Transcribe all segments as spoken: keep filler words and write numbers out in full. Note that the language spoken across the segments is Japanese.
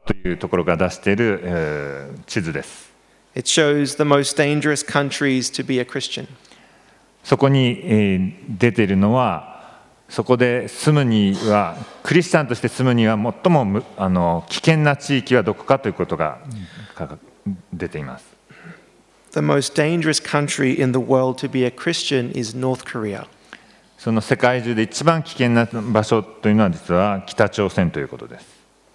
というところが出している、えー、地図です。 It shows the most dangerous countries to be a Christian. そこに、えー、出ているのは、そこで住むには、クリスチャンとして住むには最もあの危険な地域はどこかということが出ています。 The most dangerous country in the world to be a Christian is North Korea. その世界中で一番危険な場所というのは実は北朝鮮ということです。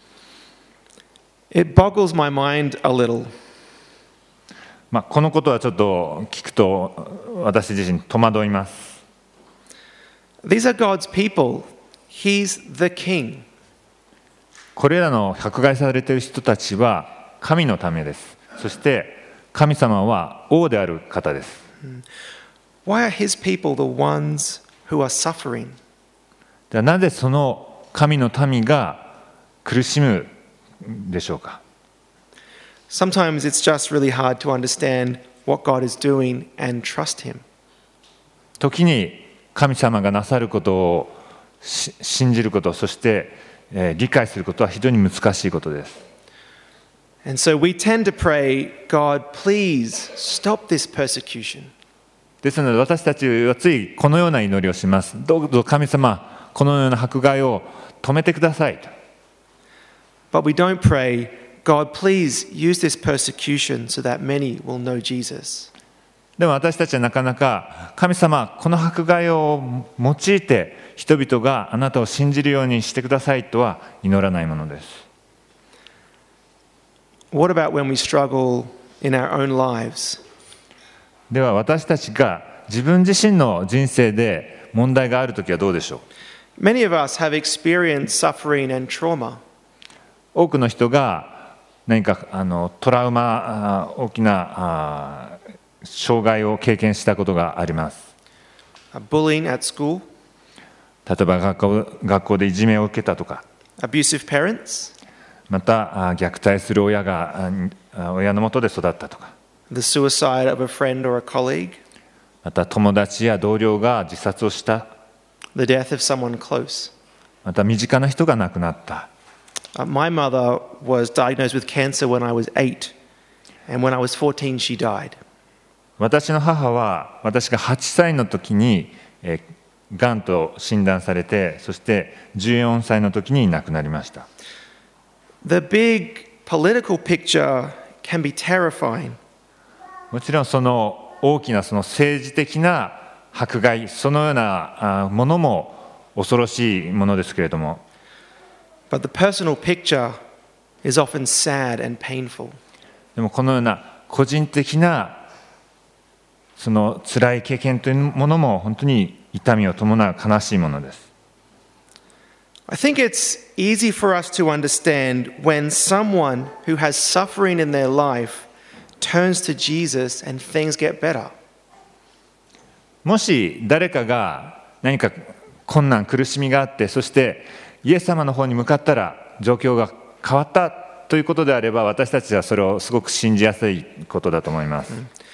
It boggles my mind a little. まあ、このことはちょっと聞くと私自身戸惑います。 These are God's people. He's the king. これらの迫害されている人たちは神のためです。そして神様は王である方です。 Why are his people the ones who are suffering? ではなぜその神の民が苦しむでしょうか。 Sometimes it's just really hard to understand what God is doing and trust him. 時に神様がなさることを信じること、そして、えー、理解することは非常に難しいことです。 And so we tend to pray, God, please stop this persecution. ですので私たちはついこのような祈りをします。どうぞ神様、このような迫害を止めてください。 But we don't pray, God, please use this persecution so that many will know Jesus. でも私たちはなかなか神様、この迫害を用いて人々があなたを信じるようにしてくださいとは祈らないものです。 What about when we struggle in our own lives? では私たちが自分自身の人生で問題があるときはどうでしょう。 Many of us have experienced suffering and trauma. 多くの人が何かあのトラウマ、大きな障害を経験したことがあります。 Bullying at school. 例えば学校、学校でいじめを受けたとか。 Abusive parents. また虐待する親が親の下で育ったとか。 The suicide of a friend or a colleague. また友達や同僚が自殺をした。 The death of someone close. また身近な人が亡くなった。 Uh, my mother was diagnosed with cancer when I was eight, and when I was fourteen, she died. 私の母は私がはっさいの時に、えー、がんと診断されて、そしてじゅうよんさいの時に亡くなりました。 The big political picture can be terrifying. もちろんその大きなその政治的な迫害、そのようなものも恐ろしいものですけれども、 But the personal picture is often sad and painful. でもこのような個人的なその辛い経験というものも本当に痛みを伴う悲しいものです。 I think it's easy for us to understand when someone who has suffering in their life turns to Jesus and things get better. もし誰かが何か困難、苦しみがあって、そしてイエス様の方に向かったら状況が変わったということであれば、私たちはそれをすごく信じやすいことだと思います。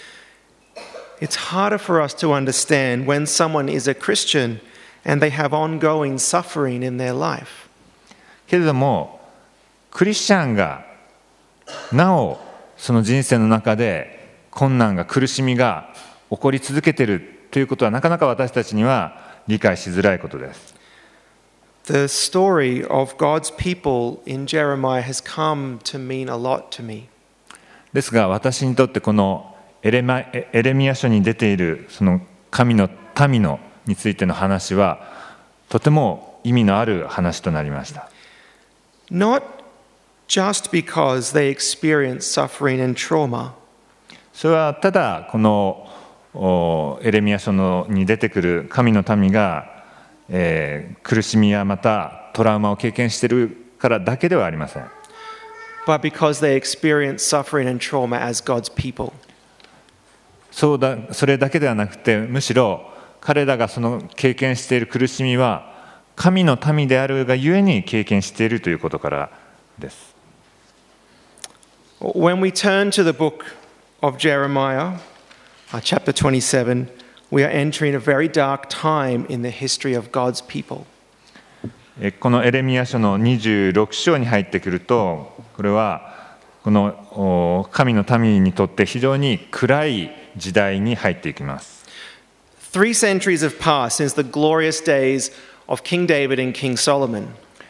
It's harder for us to understand when someone is a Christian and they have ongoing suffering in their life. けれども、クリスチャンがなおその人生の中で困難が苦しみが起こり続けているということはなかなか私たちには理解しづらいことです。 The story of God's people in Jeremiah has come to mean a lot to me. ですが私にとってこのエレマ、エレミヤ書に出ているその神の民のについての話はとても意味のある話となりました。 Not just because they experience suffering and trauma. それはただこのエレミヤ書のに出てくる神の民が、えー、苦しみやまたトラウマを経験しているからだけではありません。 But because they experience suffering and trauma as God's people. そうだ、それだけではなくて、むしろ彼らがその経験している苦しみは神の民であるがゆえに経験しているということからです。 When we turn to the book of Jeremiah, chapter twenty-seven, we are entering a very dark time in the history of God's people. このエレミヤ書のにじゅうろく章に入ってくると、 これはこの神の民にとって非常に暗い時代に入っていきます。 Three centuries have passed since the glorious days of King David and King Solomon.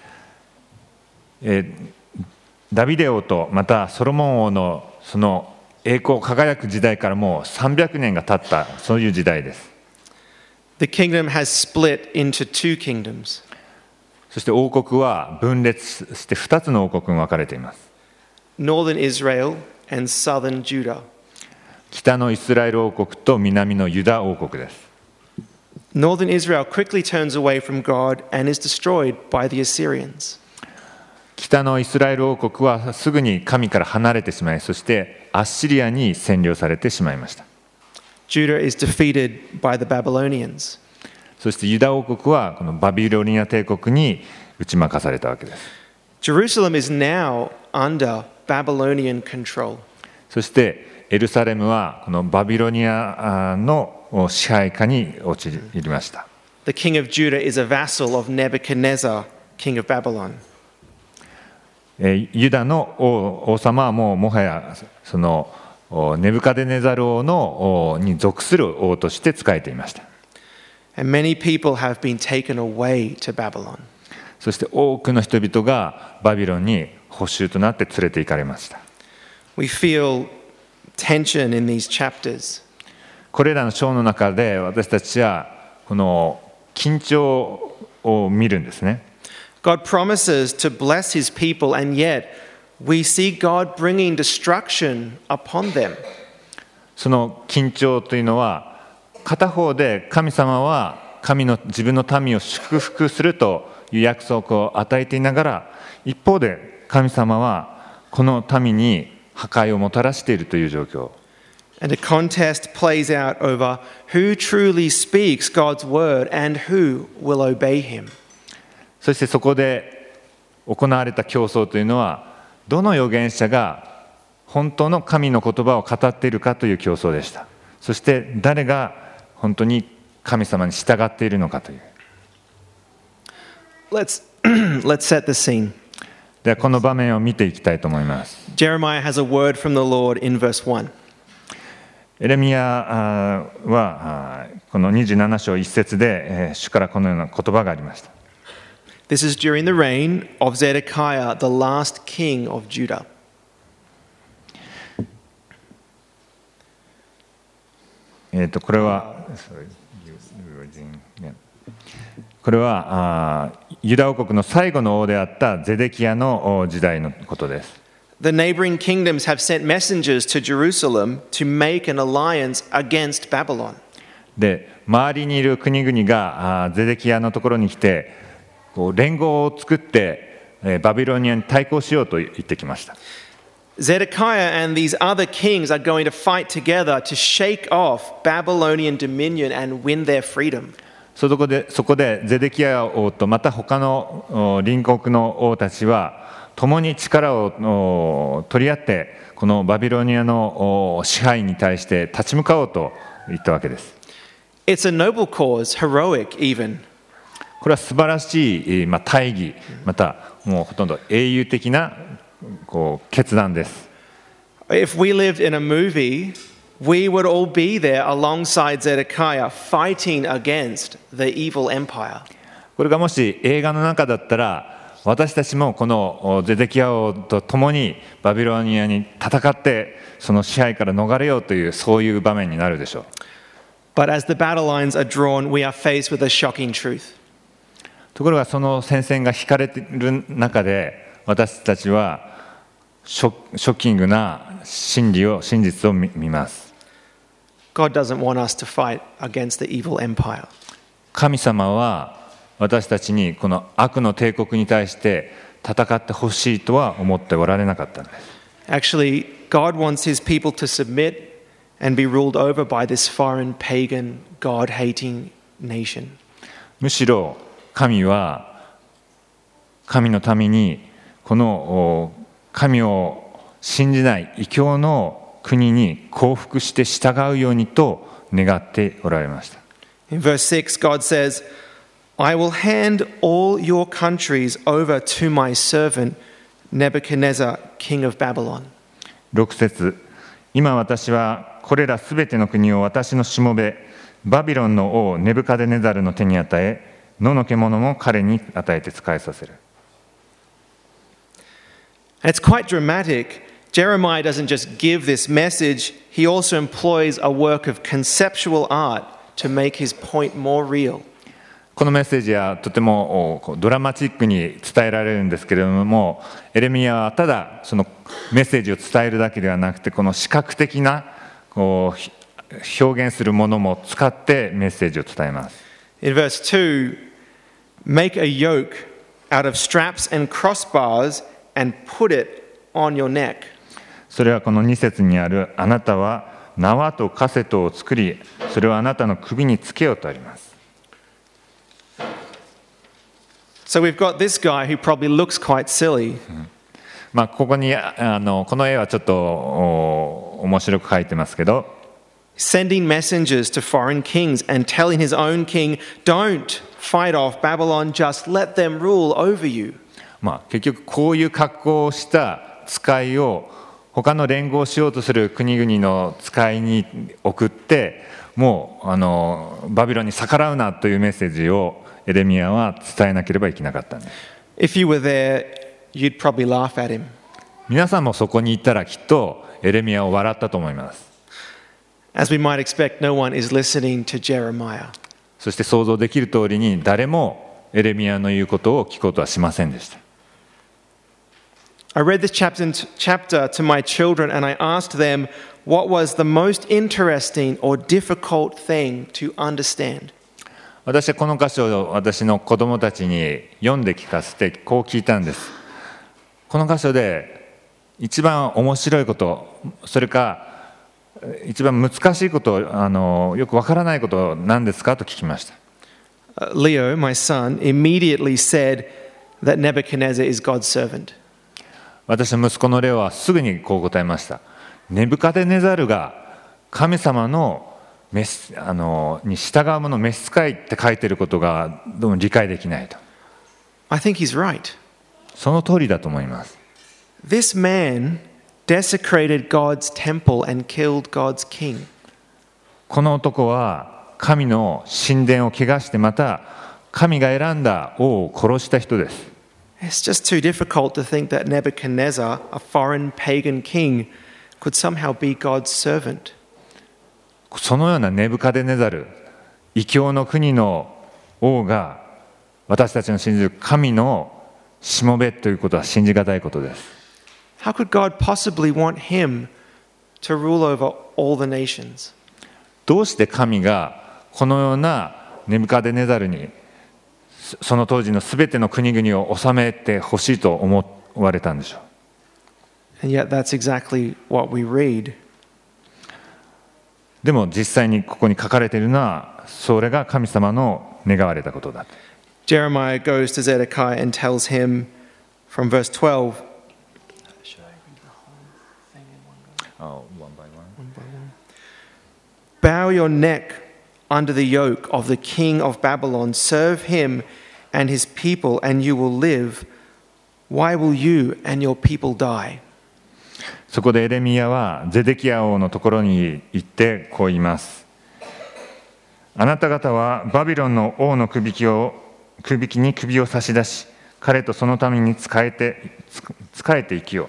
えー、ダビデ王とまたソロモン王のその栄光輝く時代からもうさんびゃくねんが経ったそういう時代です。 The kingdom has split into two kingdoms. そして王国は分裂してふたつの王国に分かれています。 Northern Israel and southern Judah. 北のイスラエル王国と南のユダ王国です。 Northern Israel quickly turns away from God and is destroyed by the Assyrians. 北のイスラエル王国はすぐに神から離れてしまい、そしてアッシリアに占領されてしまいました。 Judah is defeated by the Babylonians. そしてユダ王国はこのバビロニア帝国に打ち負かされたわけです。 Jerusalem is now under Babylonian control. そしてエルサレムはこのバビロニアの支配下に陥りました。 The king of Judah is a vassal of Nebuchadnezzar, king of Babylon. ユダの 王, 王様はもうもはやそのネブカデネザル王のに属する王として仕えていました。 And many people have been taken away to Babylon. そして多くの人々がバビロンに捕囚となって連れて行かれました。 We feel tension in these chapters. これらの章の中で私たちはこの緊張を見るんですね。 God promises to bless his people, and yet we see God bringing destruction upon them. その緊張というのは片方で神様は神の自分の民を祝福するという約束を与えていながら、一方で神様はこの民に破壊をもたらしているという状況。 And a contest plays out over who truly speaks God's word and who will obey him. そしてそこで行われた競争というのは、どの預言者が本当の神の言葉を語っているかという競争でした。そして誰が本当に神様に従っているのかという。 Let's, let's set the scene. ではこの場面を見ていきたいと思います。 Jeremiah has a word from the Lord in verse one. エレミヤはこのにじゅうなな章いち節で主からこのような言葉がありました。 This is during the reign of Zedekiah, the last king of Judah. えっとこれはこれはユダ王国の最後の王であったゼデキヤの時代のことです。 The neighboring kingdoms have sent messengers to Jerusalem to make an alliance against Babylon. で、周りにいる国々がゼデキヤのところに来て、こう連合を作ってバビロニアに対抗しようと言ってきました。 Zedekiah and these other kings are going to fight together to shake off Babylonian dominion and win their freedom. そこで、そこでゼデキヤ王とまた他の隣国の王たちは共に力を取り合ってこのバビロニアの支配に対して立ち向かおうと言ったわけです。 It's a noble cause, heroic even. これは素晴らしい、まあ、大義、またもうほとんど英雄的なこう決断です。 If we lived in a movie, we would all be there alongside Zedekiah fighting against the evil empire. これがもし映画の中だったら、私たちもこのゼデキヤ王と共にバビロニアに戦ってその支配から逃れようというそういう場面になるでしょう。 But as the battle lines are drawn, we are faced with a shocking truth. ところがその戦線が引かれている中で私たちはショッキングな真理を真実を見ます。 God doesn't want us to fight against the evil empire. 神様は私たちにこの悪の帝国に対して戦ってほしいとは思っておられなかったんです。 Actually, God wants his people to submit and be ruled over by this foreign, pagan, God-hating nation. むしろ神は神のためにこの神を信じない異教の国に降伏して従うようにと願っておられました。 In verse six, God says,I will hand all your countries over to my servant Nebuchadnezzar, king of Babylon. ろく節、今私はこれらすべての国を私のしもべバビロンの王ネブカデネザルの手に与え、野の獣も彼に与えて仕えさせる。 And it's quite dramatic. Jeremiah doesn't just give this message, he also employs a work of conceptual art to make his point more real. このメッセージはとてもドラマチックに伝えられるんですけれども、エレミヤはただそのメッセージを伝えるだけではなくて、この視覚的なこう表現するものも使ってメッセージを伝えます。 In verse two, make a yoke out of straps and crossbars and put it on your neck. それはこのに節にある、あなたは縄とカセトを作り、それをあなたの首につけようとあります。 So we've got this guy who probably looks quite silly. まあここにあのこの絵はちょっと面白く描いてますけど、 Sending messengers to foreign kings and telling his own king, don't fight off Babylon, just let them rule over you. まあ結局こういう格好をした使いを他の連合しようとする国々の使いに送って、もうあのバビロンに逆らうなというメッセージをエレミヤは伝えなければいけなかったんです。 If you were there, you'd probably laugh at him. 皆さんもそこに行ったらきっとエレミヤを笑ったと思います。 As we might expect, no one is listening to Jeremiah. そして想像できる通りに誰もエレミヤの言うことを聞くことはしませんでした。 I read this chapter, chapter to my children and I asked them what was the most interesting or difficult thing to understand. 私はこの箇所を私の子供たちに読んで聞かせてこう聞いたんです。この箇所で一番面白いこと、それか一番難しいこと、あのよくわからないこと何ですかと聞きました。 Uh, Leo, my son, immediately said that Nebuchadnezzar is God's servant. 私の息子のレオはすぐにこう答えました。ネブカデネザルが神様の召しあのに従う者、召使いって書いてることがどうも理解できないと。 I think he's right. その通りだと思います。 This man desecrated God's temple and killed God's king. この男は神の神殿を汚して、また神が選んだ王を殺した人です。 It's just too difficult to think that Nebuchadnezzar, a foreign pagan king, could somehow be God's servant. そのようなネブカデネザル、異教の国の王が私たちの信じる神のしもべということは信じがたいことです。 How could God possibly want him to rule over all the nations? どうして神がこのようなネブカデネザルにその当時のすべての国々を治めてほしいと思われたんでしょう。 And yet that's exactly what we read. でも実際にここに書かれているのは、それが神様の願われたことだ。 Jeremiah goes to Zedekiah and tells him from verse twelve. Should I read the whole thing in one go? Oh, one by one. One by one. Bow your neck under the yoke of the king of Babylon. Serve him and his people, and you will live. Why will you and your people die? そこでエレミヤはゼデキヤ王のところに行ってこう言います。あなた方はバビロンの王のくびきをくびきに首を差し出し、彼とそのために仕えて仕えて生きよ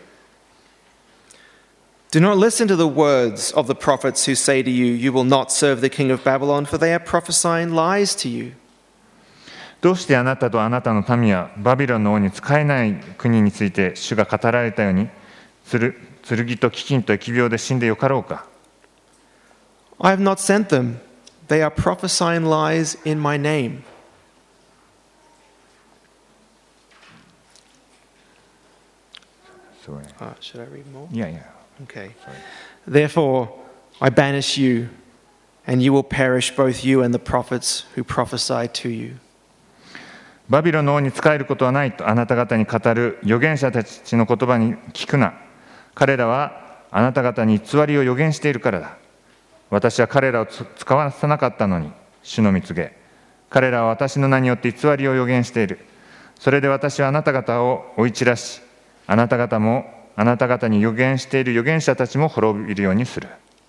う。 Do not listen to the words of the prophets who say to you, you will not serve the king of Babylon, for they are prophesying lies to you. どうしてあなたとあなたの民はバビロンの王に仕えない国について主が語られたように、つる剣と飢饉と疫病で死んでよかろうか。 I have not sent them. They are prophesying lies in my name. Sorry. Uh, should I read more? Yeah, yeah. Okay. Sorry. Therefore, I banish you, and you will perish, both you and the prophets who prophesy to you. バビロンの王に仕えることはないとあなた方に語る預言者たちの言葉に聞くな。彼らはあなた方に偽りを預言しているからだ。私は彼らを使わさなかったのに、主の蜜げ。彼らは私の名によって偽りを預言している。それで私はあなた方を追い散らし、 あなた方もあなた方に預言している預言者たちも滅びるようにする。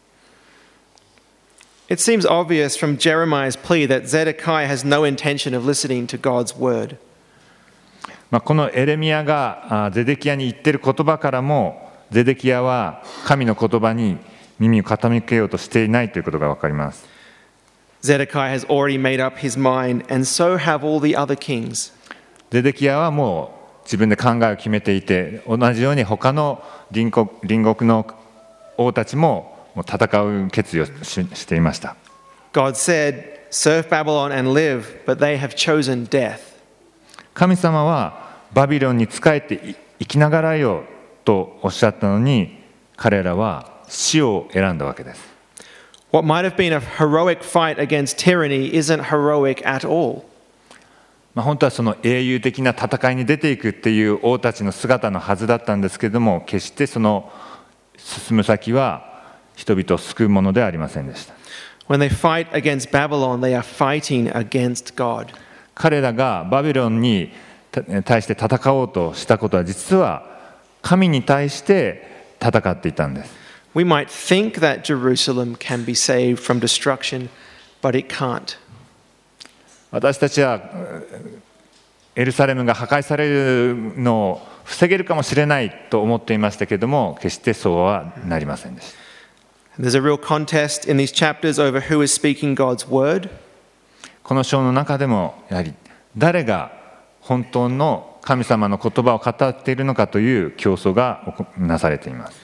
It seems obvious from Jeremiah's plea that Zedekiah has no intention of listening to God's word. まあこのエレミヤがゼデキヤに言っている言葉からも、ゼデキヤは神の言葉に耳を傾けようとしていないということがわかります。 Zedekiah has already made up his mind, and so have all the other kings. ゼデキヤはもう自分で考えを決めていて、同じように他の隣国、隣国の王たちももう戦う決意を し, していました。 God said, "Serve Babylon and live," but they have chosen death. 神様はバビロンに仕えて生きながらよとおっしゃったのに、彼らは死を選んだわけです。 What might have been a heroic fight against tyranny isn't heroic at all. まあ本当はその英雄的な戦いに出ていくっていう王たちの姿のはずだったんですけれども、決してその進む先は人々を救うものではありませんでした。 When they fight against Babylon, they are fighting against God. 彼らがバビロンに対して戦おうとしたことは、実は神に対して戦っていたんです。 We might think that Jerusalem can be saved from destruction, but it can't. 私たちはエルサレムが破壊されるのを防げるかもしれないと思っていましたけれども、決してそうはなりませんでした。 There's a real contest in these chapters over who is speaking God's word. この章の中でもやはり誰が本当の神様の言葉を語っているのかという競争がなされています。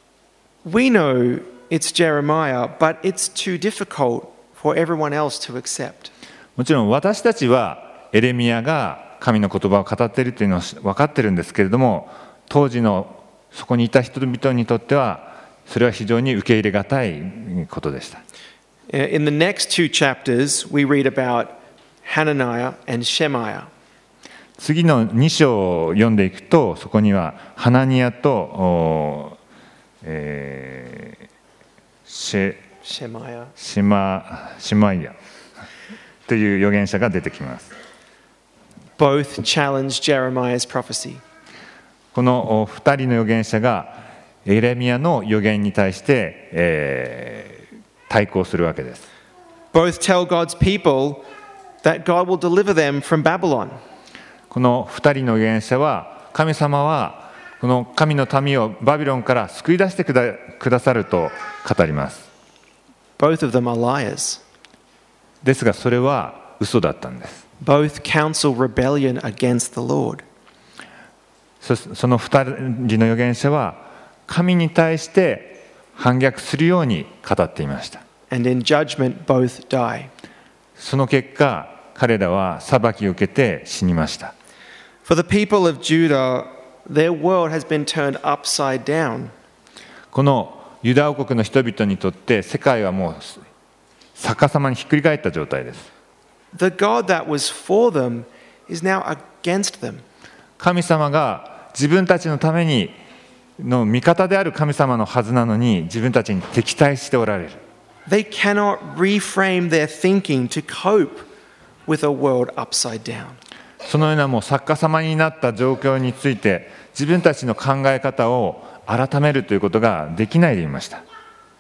We know it's Jeremiah, but it's too difficult for everyone else to accept. もちろん私たちはエレミヤが神の言葉を語っているというのは分かっているんですけれども、当時のそこにいた人々にとってはそれは非常に受け入れがたいことでした。 In the next two chapters, we read about Hananiah and Shemaiah. 次のに章を読んでいくと、そこにはハナニヤと、えー、シェシェマヤシマシマイヤという預言者が出てきます。 Both challenge Jeremiah's prophecy. このふたりの預言者がエレミヤの預言に対して、えー、対抗するわけです。 Both tell God's people that God will deliver them from Babylon. このふたりの預言者は、神様はこの神の民をバビロンから救い出してく だ, くださると語ります。 Both of them are liars. ですがそれは嘘だったんです。 Both counsel rebellion against the Lord. そ, そのふたりの預言者は神に対して反逆するように語っていました。 And in judgment, both die. その結果、彼らは裁きを受けて死にました。 For the people of Judah, their world has been turned upside down. このユダ王国の人々にとって世界はもう逆さまにひっくり返った状態です。 The God that was for them is now against them. 神様が自分たちのためにの味方である神様のはずなのに、自分たちに敵対しておられる。 They cannot reframe their thinking to cope with a world upside down. そのようなもう逆さまになった状況について、自分たちの考え方を改めるということができないでいました。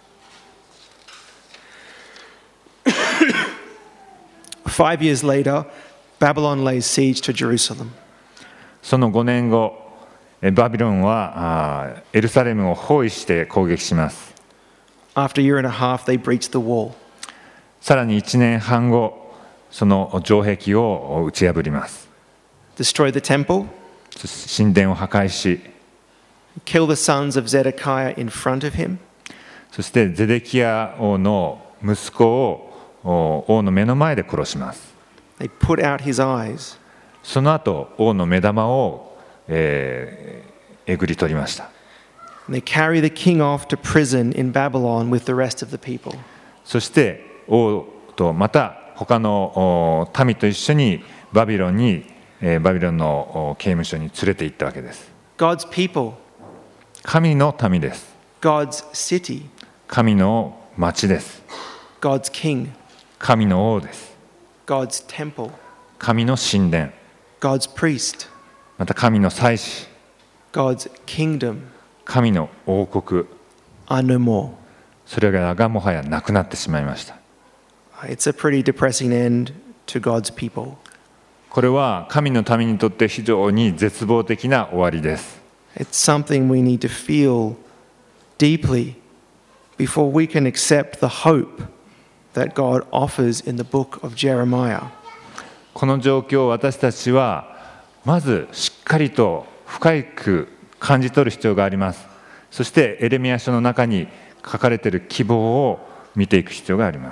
Five years later, Babylon lays siege to Jerusalem. そのごねんご、バビロンはエルサレムを包囲して攻撃します。 After a year and a half, they breach the wall. さらにいちねんはんご、その城壁を打ち破ります。 Destroy the temple. 神殿を破壊し、 Kill the sons of Zedekiah in front of him. そしてゼデキヤ王の息子を王の目の前で殺します。 They put out his eyes. その後、王の目玉を、えー、えぐり取りました。 And they carry the king off to prison in Babylon with the rest of the people. そして王とまた他の民と一緒にバビロンに、えー、バビロンの刑務所に連れて行ったわけです。 God's people. 神の民です。 God's city. 神の町です。 God's king. 神の王です。 God's temple. 神の神殿。 God's priest. また神の祭司。 God's kingdom 神の王国、 are no more. それがもはやなくなってしまいました。 It's a pretty depressing end to God's people. これは神の民にとって非常に絶望的な終わりです。 It's something we need to feel deeply before we can accept the hope that God offers in the book of Jeremiah. この状況を私たちはまずしっかりと深く感じ取る必要があります。そしてエレミヤ書の中に書かれている希望を見ていく必要があります。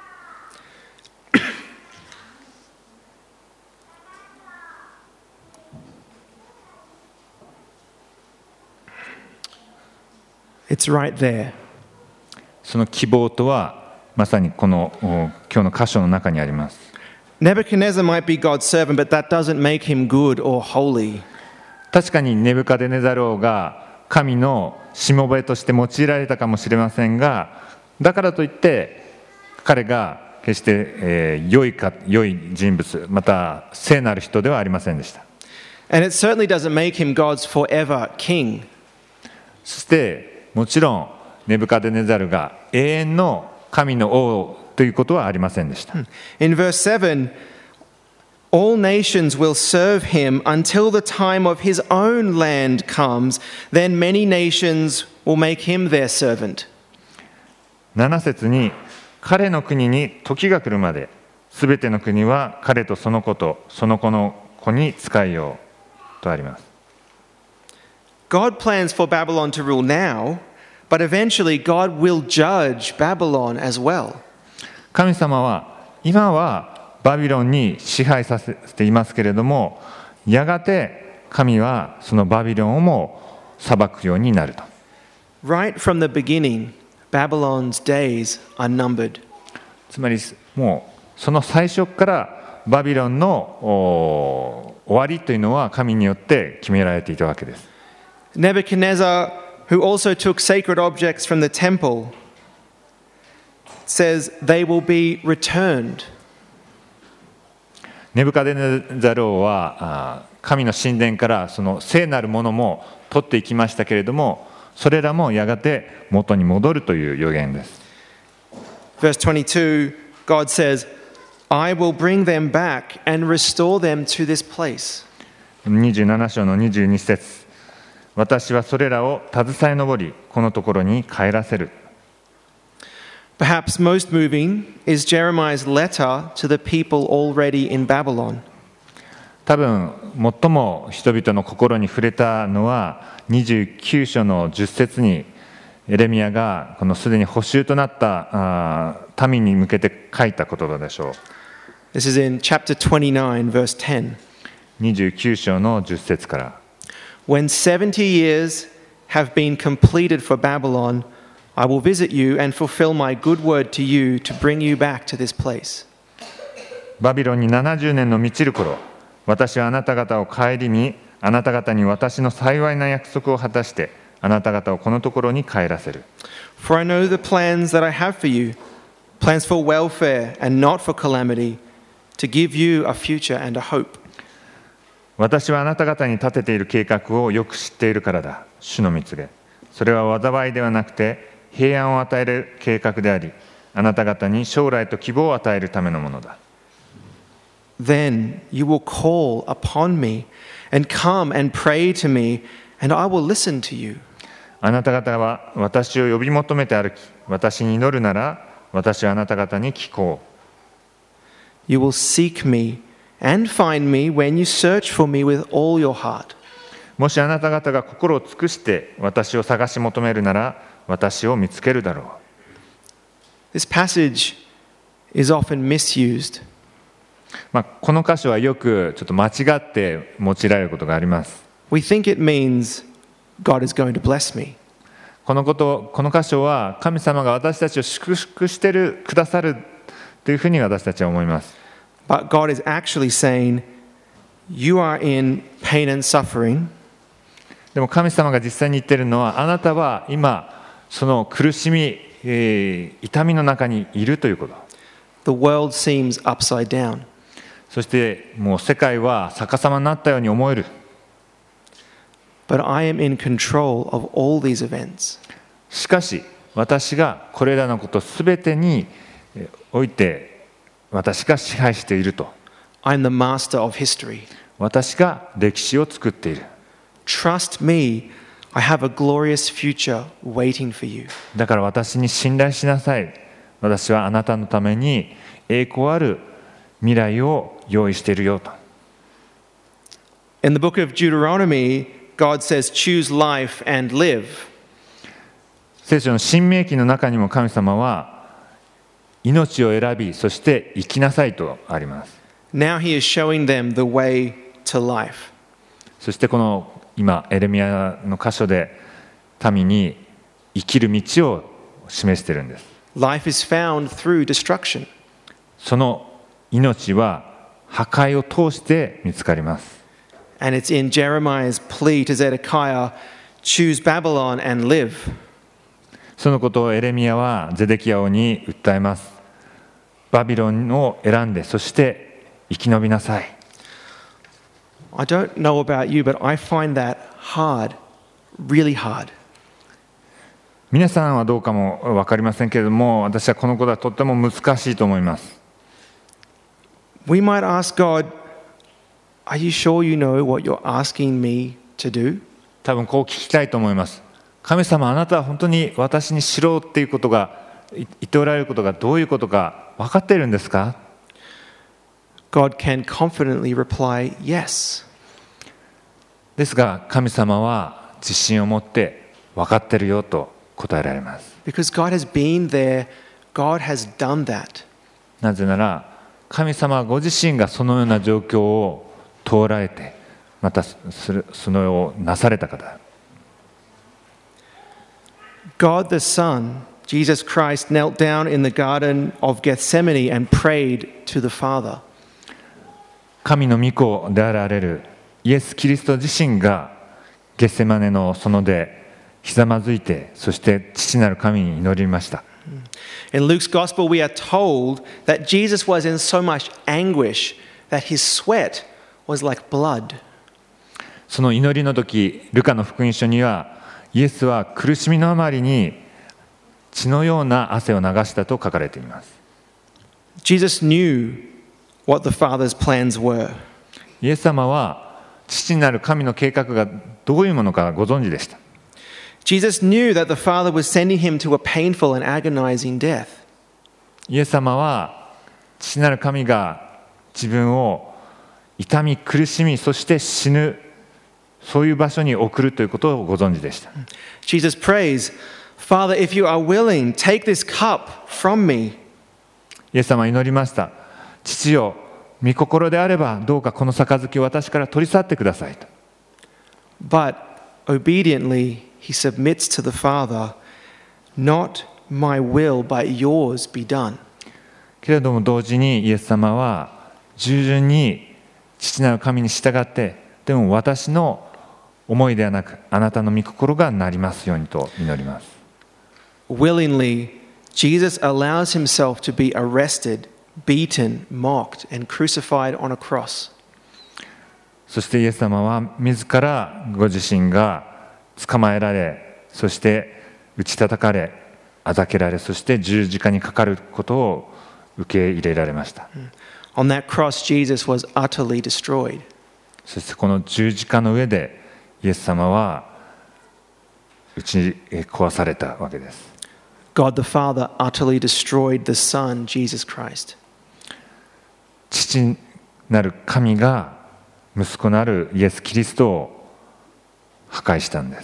It's right there. その希望とはまさにこの今日の箇所の中にあります。 Nebuchadnezzar might be God's servant, but that doesn't make him good or holy. 確かにネブカデネザル王が神のしもべとして用いられたかもしれませんが、だからといって彼が決して、えー、良いか良い人物、また聖なる人ではありませんでした。 And it certainly doesn't make him God's forever king. そしてもちろんネブカデネザルが永遠の神の王ということはありませんでした。 In verse seven, all nations will serve him until the time of his own land comes. Then many nations will make him their servant. なな節に彼の国に時が来るまで、すべての国は彼とその子とその子の子に仕えようとあります。 God plans for Babylon to rule now, but eventually God will judge Babylon as well. 神様は今はバビロンに支配させていますけれども、やがて神はそのバビロンをも裁くようになると。 Right from the beginning, Babylon's days are numbered. つまりもうその最初からバビロンの終わりというのは神によって決められていたわけです。 Nebuchadnezzar, who also took sacred objects from the temple, says they will be returned. ネブカデネザル王は神の神殿からその聖なるものも取っていきましたけれども、それらもやがて元に戻るという予言です。 Verse twenty-two, God says, I will bring them back and restore them to this place. にじゅうなな章のにじゅうに節、私はそれらを携え上り、このところに帰らせる。 Perhaps most moving is Jeremiah's letter to the people already in Babylon. 多分最も人々の心に触れたのはにじゅうきゅう章のじゅっ節にエレミヤがこのすでに捕囚となった民に向けて書いた言葉でしょう。 This is in chapter twenty-nine, verse ten. にじゅうきゅう章のじゅっ節から。 When seventy years have been completed for Babylon, I will visit you and fulfill my good word to you to bring you back to this place. バビロンにななじゅうねんの満ちる頃、私はあなた方を顧み、あなた方に私の幸いな約束を果たして、あなた方をこのところに帰らせる。 For I know the plans that I have for you, plans for welfare and not for calamity, to give you a future and a hope. 私はあなた方に立てている計画をよく知っているからだ、主の蜜げ。それは災いではなくて、平安を与える計画であり、あなた方に将来と希望を与えるためのものだ。 Then you will call upon me and come and pray to me, and I will listen to you. あなた方は私を呼び求めて歩き、私に祈るなら、私はあなた方に聞こう。You will seek me and find me when you search for me with all your heart. もしあなた方が心を尽くして私を探し求めるなら、私を見つけるだろう。 This passage is often misused. まあ、この箇所はよくちょっと間違って用いられることがあります。 We think it means God is going to bless me. このこと、この箇所は神様が私たちを祝福してるくださるというふうに私たちは思います。 But God is actually saying, you are in pain and suffering. でも神様が実際に言っているのは、あなたは今その苦しみ、えー、痛みの中にいるということ。 The world seems upside down. そしてもう世界は逆さまになったように思える。 but I am in control of all these events. しかし私がこれらのことすべてにおいて私が支配していると。 I'm the master of history. 私が歴史を作っている。 Trust me, I have a glorious future waiting for you. だから私に信頼しなさい。私はあなたのために栄光ある未来を用意しているよと。 In the book of Deuteronomy, God says, choose life and live. 聖書の新明記の中にも神様は命を選び、そして生きなさいとあります。 Now he is showing them the way to life. そしてこの今エレミヤの箇所で民に生きる道を示しているんです。 Life is found through destruction. その命は破壊を通して見つかります。 And it's in Jeremiah's plea to Zedekiah, choose Babylon and live. そのことをエレミヤはゼデキヤ王に訴えます。バビロンを選んで、そして生き延びなさい。 I don't know about you, but I find that hard, really hard. 皆さんはどうかも分かりませんけれども、私はこのことはとっても難しいと思います。 We might ask God, are you sure you know what you're asking me to do? 多分こう聞きたいと思います。神様、あなたは本当に私にしろっていうことが言っておられることがどういうことか分かっているんですか？ God can confidently reply, yes. ですが神様は自信を持って分かってるよと答えられます。 Because God has been there, God has done that. なぜなら神様ご自身がそのような状況を通られて、またそのようをなされた方。 God the Son, Jesus Christ, knelt down in the Garden of Gethsemane and prayed to the Father. 神の御子であられるイエス・キリスト自身がゲッセマネの園でひざまずいて、そして父なる神に祈りました。 In Luke's Gospel, we are told that Jesus was in so much anguish that his sweat was like blood. その祈りの時、ルカの福音書にはイエスは苦しみのあまりに血のような汗を流したと書かれています。 Jesus knew what the Father's plans were. イエス様は父なる神の計画がどういうものかご存知でした。 Jesus knew that the Father was sending him to a painful and agonizing death. イエス様は父なる神が自分を痛み苦しみ、そして死ぬ、そういう場所に送るということをご存知でした。 Jesus prays, Father, if you are willing, take this cup from me. イエス様は祈りました。父よ、御心であればどうかこの杯を私から取り去ってくださいと。 But obediently, he submits to the Father, not my will, but yours be done. けれども同時にイエス様は従順に父なる神に従って、でも私の思いではなくあなたの御心がなりますようにと祈ります。 Willingly, Jesus allows himself to be arrested, beaten, mocked, and crucified on a cross. そしてイエス様は自らご自身が捕まえられ、そして打ち叩かれ、あざけられ、そして十字架にかかることを受け入れられました。 On that cross, Jesus was utterly destroyed. そしてこの十字架の上でイエス様は打ち壊されたわけです。 God the Father utterly destroyed the Son, Jesus Christ. 父なる神が息子なるイエス・キリストを破壊したんです。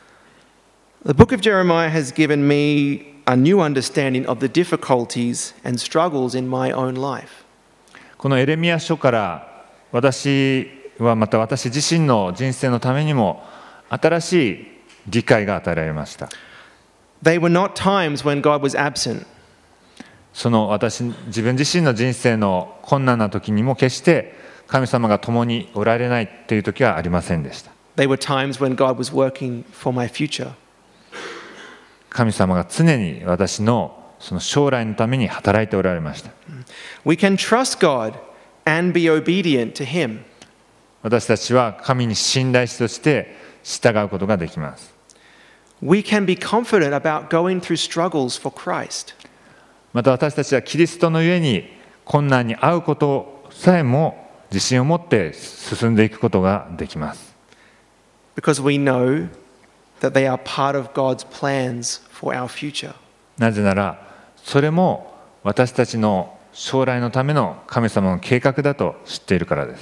The book of Jeremiah has given me a new understanding of the difficulties and struggles in my own life. このエレミヤ書から私はまた私自身の人生のためにも新しい理解が与えられました。 They were not times when God was absent. その私自分自身の人生の困難な時にも決して神様が共におられないという時はありませんでした。 They were times when God was working for my future. 神様が常に私のその将来のために働いておられました。 We can trust God and be obedient to Him. 私たちは神に信頼しとして従うことができます。 We can be confident about going through struggles for Christ. また私たちはキリストのゆえに困難に遭うことさえも自信を持って進んでいくことができます。 Because we know that they are part of God's plans for our future. なぜならそれも私たちの将来のための神様の計画だと知っているからです。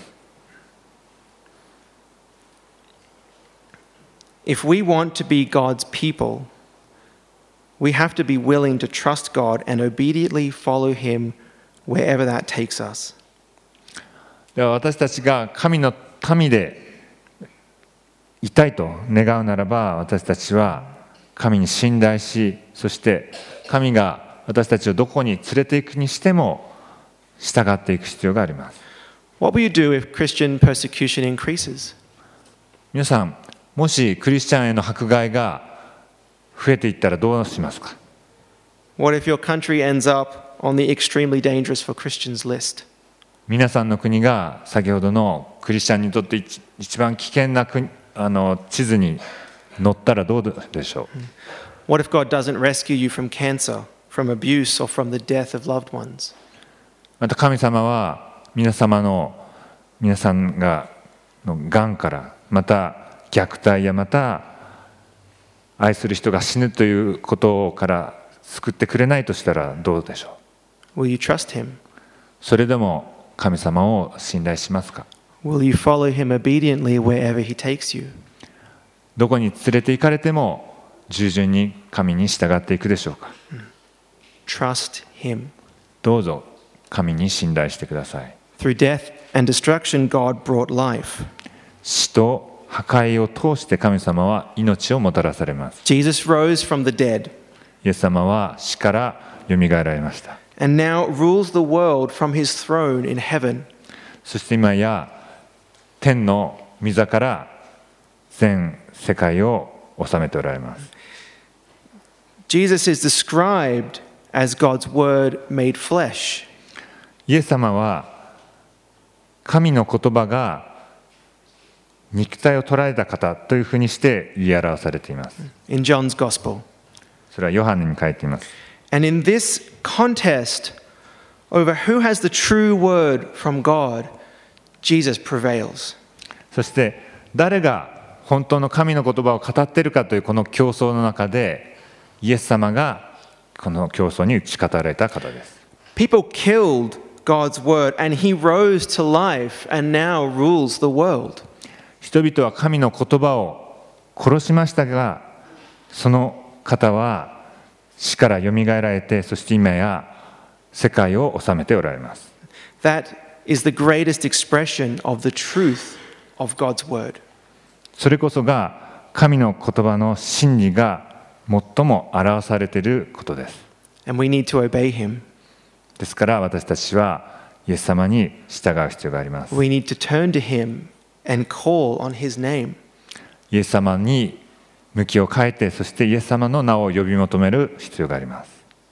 If we want to be God's people, we have to be willing to trust God and obediently follow Him wherever that takes us. では私たちが神の民でいたいと願うならば、私たちは神に信頼し、そして神が私たちをどこに連れて行くにしても従っていく必要があります。 What will you do if Christian persecution increases? 皆さん、もしクリスチャンへの迫害が増えていったらどうしますか？ What if your country ends up on the extremely dangerous for Christians list? 皆さんの国が先ほどのクリスチャンにとって一一番危険な国あの地図に載ったらどうでしょう？ What if God doesn't rescue you from cancer, from abuse, or from the death of loved ones? また神様は皆様の皆さんがのがんからまた虐待やまた愛する人が死ぬということから救ってくれないとしたらどうでしょう？ Will you trust Him? それでも神様を信頼しますか？ Will you follow Him obediently wherever He takes you? どこに連れて行かれても従順に神に従っていくでしょうか？ Trust Him. どうぞ神に信頼してください。 Through death and destruction, God brought life. 死と破壊を通して神様は命をもたらされます。 Jesus rose from the dead イエス様は死からよみがえられました。 and now rules the world from His throne in heaven. そして今や天の御座から全世界を治めておられます。 Jesus is described as God's word made flesh. イエス様は神の言葉が肉体を捉えた方というふうにして言い表されています。 In John's Gospel. それはヨハネに書いています。 And in this contest over who has the true word from God, Jesus prevails. そして誰が本当の神の言葉を語っているかというこの競争の中でイエス様がこの競争に打ち勝たれた方です。 People killed God's word and He rose to life and now rules the world. 人々は神の言葉を殺しましたが、その方は死からよみがえられて、そして今や世界を治めておられます。 That is the greatest expression of the truth of God's word. それこそが神の言葉の真理が最も表されていることです。 And we need to obey Him. ですから私たちはイエス様に従う必要があります。 We need to turn to Him and call on His name. イエス様に向きを変えて、そしてイエス様の名を呼び求める必要があります。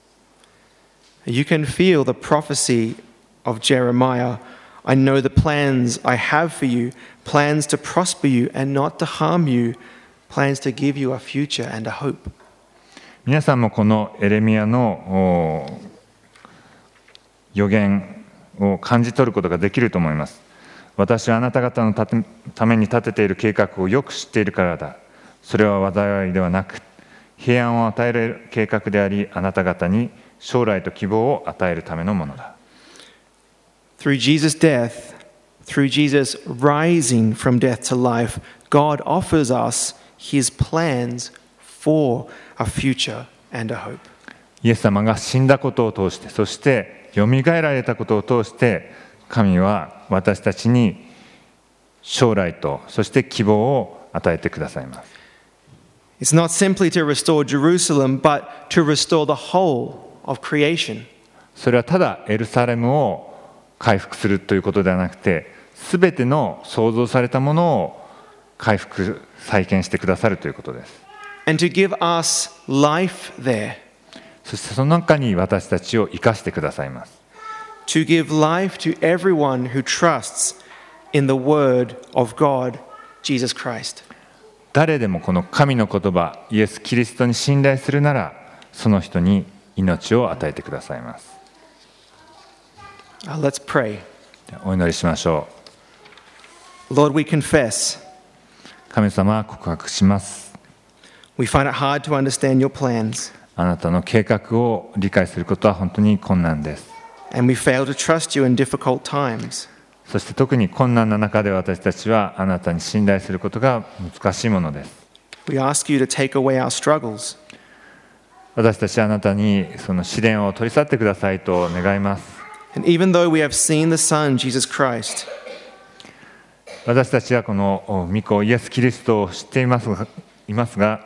You can feel the prophecy of Jeremiah. I know the plans I have for you, plans to prosper you and not to harm you, plans to give you a future and a hope. 皆さんもこのエレミヤの予言を感じ取ることができると思います。私はあなた方のために立てている計画をよく知っているからだ。それは災いではなく、平安を与える計画であり、あなた方に将来と希望を与えるためのものだ。 Through Jesus' death, through Jesus rising from death to life, God offers us His plans for a future and a hope. イエス様が死んだことを通して、そしてよみがえられたことを通して、神は私たちに将来とそして希望を与えてくださいます。 It's not simply to restore Jerusalem, but to restore the whole of creation. それはただエルサレムを回復するということではなくて、すべての創造されたものを回復再建してくださるということです。 And to give us life there. そしてその中に私たちを生かしてくださいます。 To give life to everyone who trusts in the word of God, Jesus Christ. 誰でもこの神の言葉、イエス・キリストに信頼するなら、その人に命を与えてくださいます。 Uh, let's pray. お祈りしましょう。Lord, we confess. 神様、告白します。 We find it hard to understand your plans. あなたの計画を理解することは本当に困難です。 And we fail to trust you in difficult times. そして特に困難な中で私たちはあなたに信頼することが難しいものです。 We ask you to take away our struggles. 私たちはあなたにその試練を取り去ってくださいと願います。 And even though we have seen the Son, Jesus Christ, 私たちはこの御子イエス・キリストを知っていますが、いますが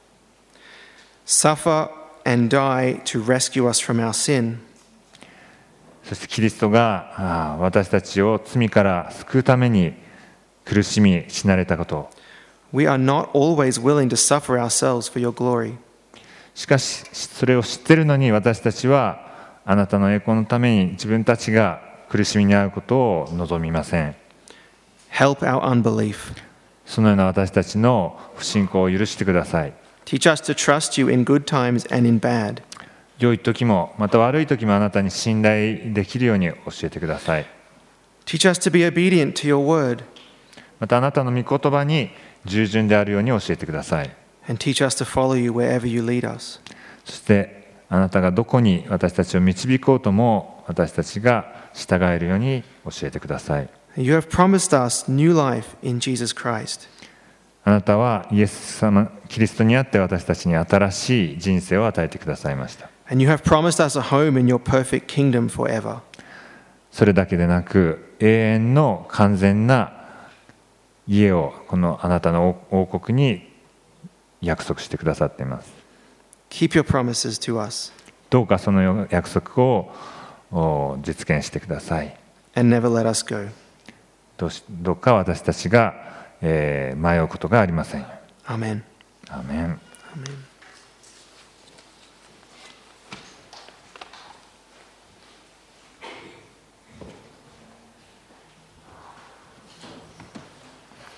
suffer and die to rescue us from our sin. そしてキリストが私たちを罪から救うために苦しみ死なれたこと。 We are not always willing to suffer ourselves for your glory. しかしそれを知っているのに私たちはあなたの栄光のために自分たちが苦しみに遭うことを望みません。 Help our unbelief. そのような私たちの不信仰を許してください。 Teach us to trust you in good times and in bad. 良い時もまた悪い時もあなたに信頼できるように教えてください。 Teach us to be obedient to your word. またあなたの御言葉に従順であるように教えてください。 And teach us to follow you wherever you lead us. そしてあなたがどこに私たちを導こうとも私たちが従えるように教えてください。 You have promised us new life in Jesus Christ. あなたはイエス様、キリストにあって私たちに新しい人生を与えてくださいました。 And you have promised us a home in your perfect kingdom forever. それだけでなく永遠の完全な家をこのあなたの王国に約束してくださっています。 Keep your promises to us. どうかその約束を実現してください。 And never let us go. どうしどうか私たちが、えー、迷うことがありません。 アーメン。 アーメン。 アーメン。